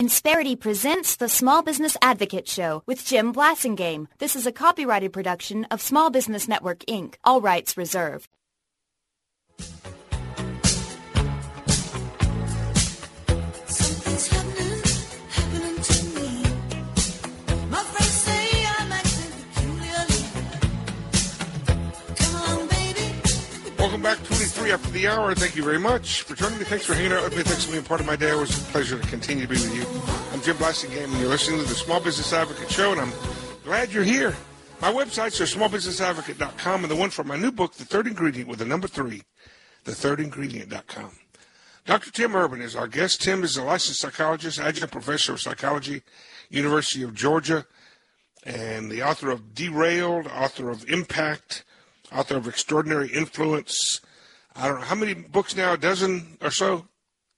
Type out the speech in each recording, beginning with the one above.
Insperity presents the Small Business Advocate Show with Jim Blasingame. This is a copyrighted production of Small Business Network, Inc., all rights reserved. Welcome back, 23 after the hour. Thank you very much for joining me. Thanks for hanging out with me. Thanks for being part of my day. Always a pleasure to continue to be with you. I'm Jim Blasingame, and you're listening to the Small Business Advocate Show, and I'm glad you're here. My websites are smallbusinessadvocate.com, and the one for my new book, The Third Ingredient, with the number 3, thethirdingredient.com. Dr. Tim Urban is our guest. Tim is a licensed psychologist, adjunct professor of psychology, University of Georgia, and the author of Derailed, author of Impact, author of Extraordinary Influence. I don't know, how many books now, a dozen or so?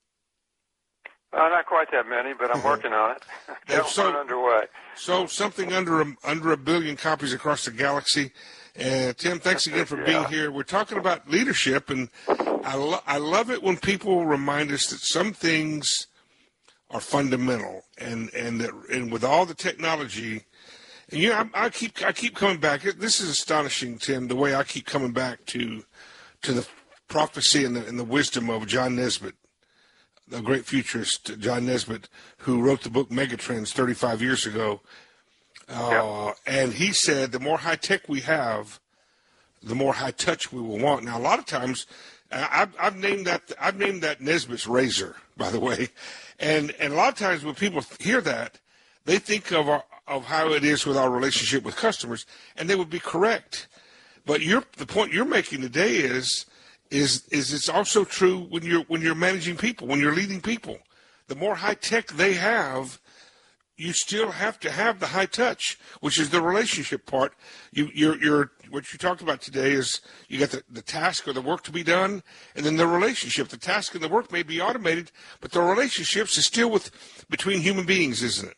Not quite that many, but I'm working on it. Got one underway. So something under a billion copies across the galaxy. Tim, thanks again for being here. We're talking about leadership, and I love it when people remind us that some things are fundamental, and with all the technology. And, you know, I keep coming back. This is astonishing, Tim, the way I keep coming back to the prophecy and the wisdom of John Nesbitt, the great futurist John Nesbitt, who wrote the book Megatrends 35 years ago. And he said the more high tech we have, the more high touch we will want. Now, a lot of times, I've named that Nesbitt's razor, by the way, and a lot of times when people hear that, they think of how it is with our relationship with customers, and they would be correct. But the point you're making today is it's also true when you're managing people, when you're leading people. The more high tech they have, you still have to have the high touch, which is the relationship part. You're what you talked about today is you got the task or the work to be done, and then the relationship. The task and the work may be automated, but the relationships is still between human beings, isn't it?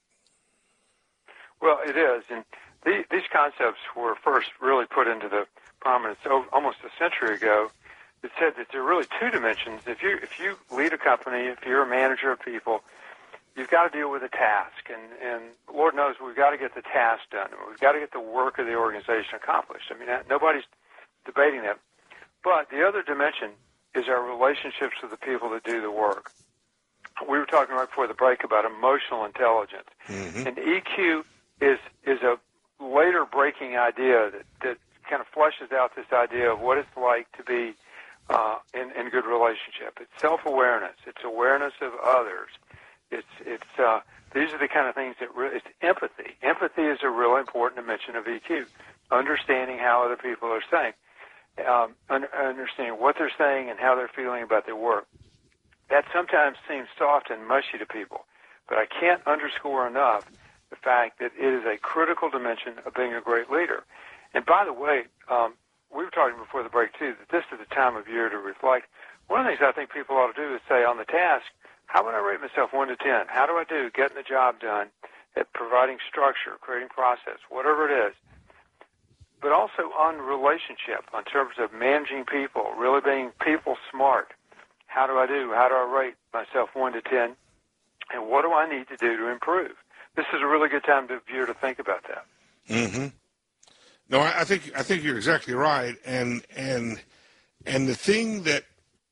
Well, it is, and these concepts were first really put into the prominence almost a century ago. It said that there are really two dimensions. If you lead a company, if you're a manager of people, you've got to deal with a task, and Lord knows we've got to get the task done. We've got to get the work of the organization accomplished. I mean, nobody's debating that. But the other dimension is our relationships with the people that do the work. We were talking right before the break about emotional intelligence, and EQ is a later breaking idea that kind of fleshes out this idea of what it's like to be in good relationship. It's self-awareness. It's awareness of others. It's these are the kind of things that it's empathy. Empathy is a really important dimension of EQ. Understanding how other people are saying, understanding what they're saying and how they're feeling about their work. That sometimes seems soft and mushy to people, but I can't underscore enough the fact that it is a critical dimension of being a great leader. And by the way, we were talking before the break, too, that this is the time of year to reflect. One of the things I think people ought to do is say on the task, how would I rate myself 1 to 10? How do I do getting the job done, at providing structure, creating process, whatever it is? But also on relationship, in terms of managing people, really being people smart. How do I do? How do I rate myself 1 to 10? And what do I need to do to improve? This is a really good time of year to think about that. Mm-hmm. No, I think you're exactly right, and the thing that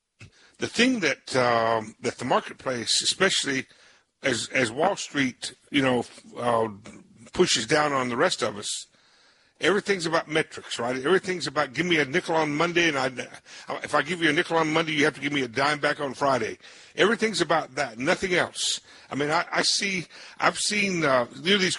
the marketplace, especially as Wall Street, pushes down on the rest of us. Everything's about metrics, right? Everything's about give me a nickel on Monday, and if I give you a nickel on Monday, you have to give me a dime back on Friday. Everything's about that, nothing else. I mean, I've seen these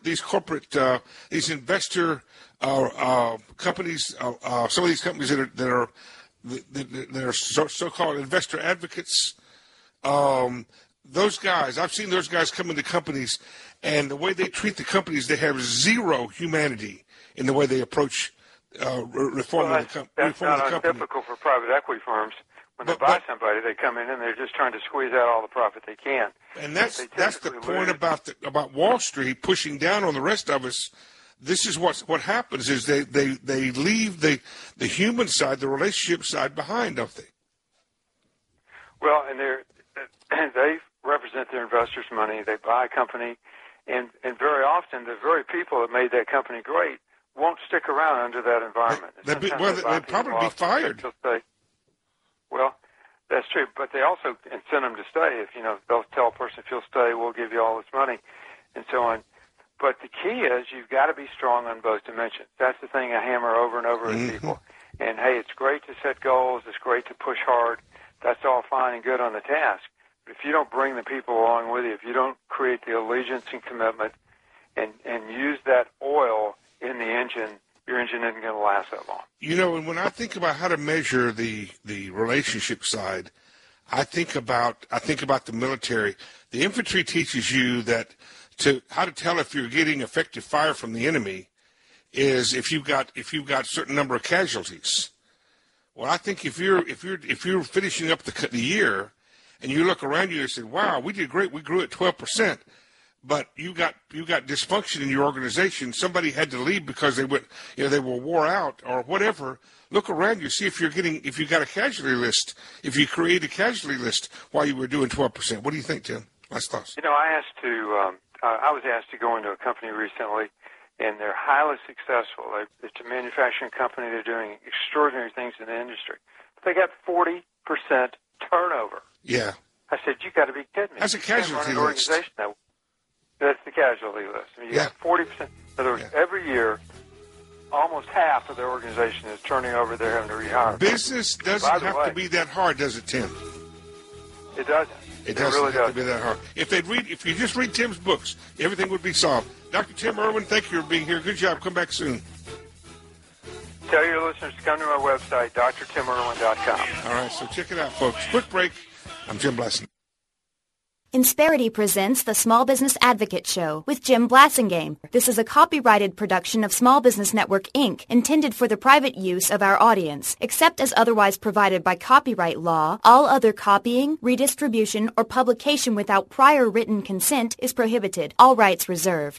investor companies, some of these companies that are so-called investor advocates. Those guys, I've seen those guys come into companies, and the way they treat the companies, they have zero humanity in the way they approach reforming the company. That's not untypical for private equity firms. When they buy somebody, they come in and they're just trying to squeeze out all the profit they can. And that's the point about Wall Street pushing down on the rest of us. This is what happens is they leave the human side, the relationship side behind, don't they? Well, and they represent their investors' money. They buy a company, and very often the very people that made that company great won't stick around under that environment. They'd probably be fired. Well, that's true, but they also incent them to stay. If they'll tell a person, if you'll stay, we'll give you all this money, and so on. But the key is you've got to be strong on both dimensions. That's the thing I hammer over and over with people. And, hey, it's great to set goals. It's great to push hard. That's all fine and good on the task. But if you don't bring the people along with you, if you don't create the allegiance and commitment and use that oil in the engine, your engine isn't going to last that long. And when I think about how to measure the relationship side, I think about the military. The infantry teaches you that how to tell if you're getting effective fire from the enemy is if you've got a certain number of casualties. Well, I think if you're finishing up the year and you look around you and say, "Wow, we did great. We grew at 12%." But you got dysfunction in your organization. Somebody had to leave because they were wore out or whatever. Look around you, see if you got a casualty list. If you create a casualty list while you were doing 12%. What do you think, Tim? Last thoughts. I was asked to go into a company recently, and they're highly successful. It's a manufacturing company. They're doing extraordinary things in the industry. But they got 40% turnover. Yeah. I said, you got to be kidding me. That's a casualty list. That's the casualty list. I mean, you got 40%. In other words, every year, almost half of their organization is turning over. They're having to rehire. Business doesn't have to be that hard, does it, Tim? It doesn't. It doesn't have to be that hard. If you just read Tim's books, everything would be solved. Dr. Tim Irwin, thank you for being here. Good job. Come back soon. Tell your listeners to come to my website, drtimirwin.com. All right, so check it out, folks. Quick break. I'm Jim Blasingame. Insperity presents the Small Business Advocate Show with Jim Blasingame. This is a copyrighted production of Small Business Network, Inc., intended for the private use of our audience. Except as otherwise provided by copyright law, all other copying, redistribution, or publication without prior written consent is prohibited. All rights reserved.